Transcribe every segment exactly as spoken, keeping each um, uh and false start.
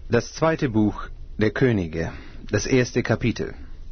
Das zweite Buch der Könige, das erste Kapitel.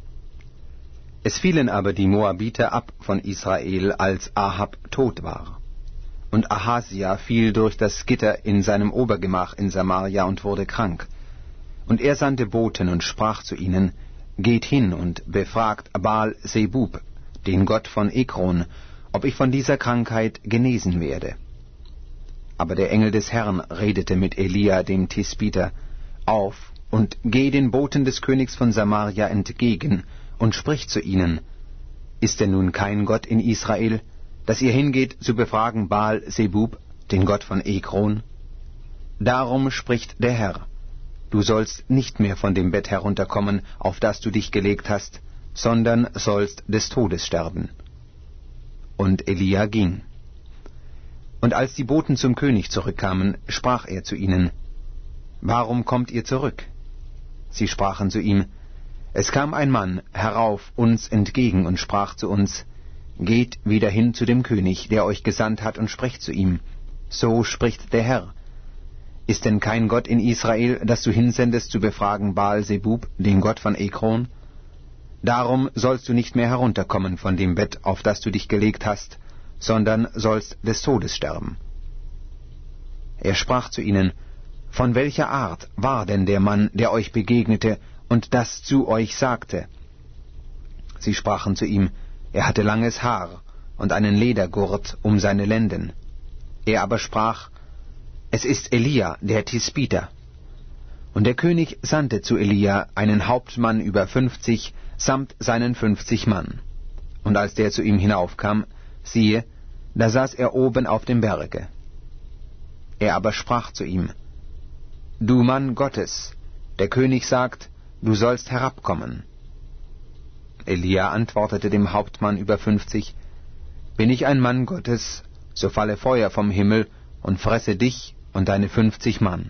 Es fielen aber die Moabiter ab von Israel, als Ahab tot war. Und Ahasia fiel durch das Gitter in seinem Obergemach in Samaria und wurde krank. Und er sandte Boten und sprach zu ihnen: Geht hin und befragt Baal-Zebub, den Gott von Ekron, ob ich von dieser Krankheit genesen werde. Aber der Engel des Herrn redete mit Elia dem Tisbiter: Auf und geh den Boten des Königs von Samaria entgegen und sprich zu ihnen: Ist denn nun kein Gott in Israel, dass ihr hingeht zu befragen Baal-Zebub, den Gott von Ekron? Darum spricht der Herr: Du sollst nicht mehr von dem Bett herunterkommen, auf das du dich gelegt hast, sondern sollst des Todes sterben. Und Elia ging. Und als die Boten zum König zurückkamen, sprach er zu ihnen: Warum kommt ihr zurück? Sie sprachen zu ihm: Es kam ein Mann herauf uns entgegen und sprach zu uns: Geht wieder hin zu dem König, der euch gesandt hat, und sprecht zu ihm: So spricht der Herr: Ist denn kein Gott in Israel, dass du hinsendest zu befragen Baal-Zebub, den Gott von Ekron? Darum sollst du nicht mehr herunterkommen von dem Bett, auf das du dich gelegt hast, sondern sollst des Todes sterben. Er sprach zu ihnen: Von welcher Art war denn der Mann, der euch begegnete und das zu euch sagte? Sie sprachen zu ihm: Er hatte langes Haar und einen Ledergurt um seine Lenden. Er aber sprach: Es ist Elia, der Tisbiter. Und der König sandte zu Elia einen Hauptmann über fünfzig, samt seinen fünfzig Mann. Und als der zu ihm hinaufkam, siehe, da saß er oben auf dem Berge. Er aber sprach zu ihm: Du Mann Gottes, der König sagt, du sollst herabkommen. Elia antwortete dem Hauptmann über fünfzig: Bin ich ein Mann Gottes, so falle Feuer vom Himmel und fresse dich und deine fünfzig Mann.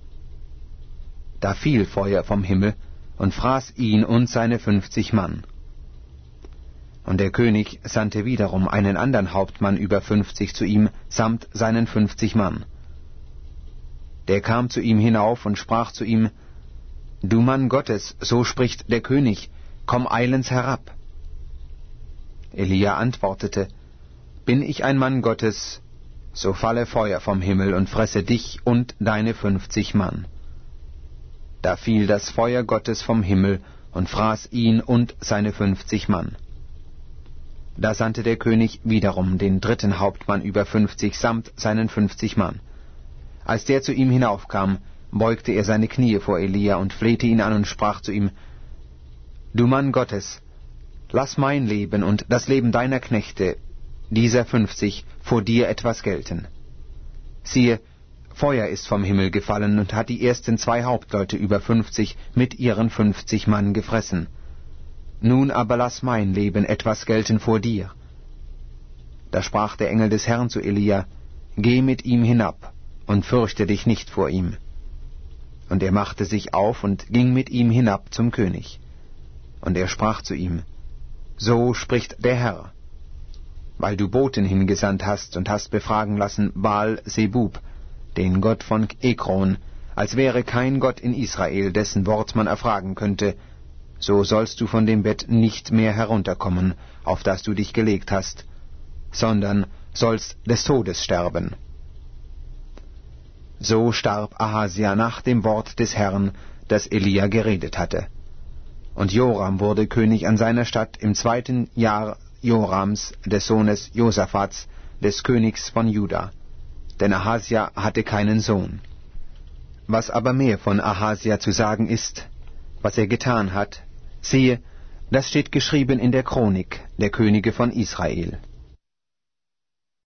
Da fiel Feuer vom Himmel und fraß ihn und seine fünfzig Mann. Und der König sandte wiederum einen andern Hauptmann über fünfzig zu ihm, samt seinen fünfzig Mann. Der kam zu ihm hinauf und sprach zu ihm: Du Mann Gottes, so spricht der König, komm eilends herab. Elia antwortete: Bin ich ein Mann Gottes, so falle Feuer vom Himmel und fresse dich und deine fünfzig Mann. Da fiel das Feuer Gottes vom Himmel und fraß ihn und seine fünfzig Mann. Da sandte der König wiederum den dritten Hauptmann über fünfzig samt seinen fünfzig Mann. Als der zu ihm hinaufkam, beugte er seine Knie vor Elia und flehte ihn an und sprach zu ihm: Du Mann Gottes, lass mein Leben und das Leben deiner Knechte, dieser fünfzig, vor dir etwas gelten. Siehe, Feuer ist vom Himmel gefallen und hat die ersten zwei Hauptleute über fünfzig mit ihren fünfzig Mann gefressen. Nun aber lass mein Leben etwas gelten vor dir. Da sprach der Engel des Herrn zu Elia: Geh mit ihm hinab und fürchte dich nicht vor ihm. Und er machte sich auf und ging mit ihm hinab zum König. Und er sprach zu ihm: So spricht der Herr: Weil du Boten hingesandt hast und hast befragen lassen Baal-Zebub, den Gott von Ekron, als wäre kein Gott in Israel, dessen Wort man erfragen könnte, so sollst du von dem Bett nicht mehr herunterkommen, auf das du dich gelegt hast, sondern sollst des Todes sterben. So starb Ahasia nach dem Wort des Herrn, das Elia geredet hatte. Und Joram wurde König an seiner Statt im zweiten Jahr Jorams, des Sohnes Josaphats, des Königs von Juda. Denn Ahasia hatte keinen Sohn. Was aber mehr von Ahasia zu sagen ist, was er getan hat, siehe, das steht geschrieben in der Chronik der Könige von Israel.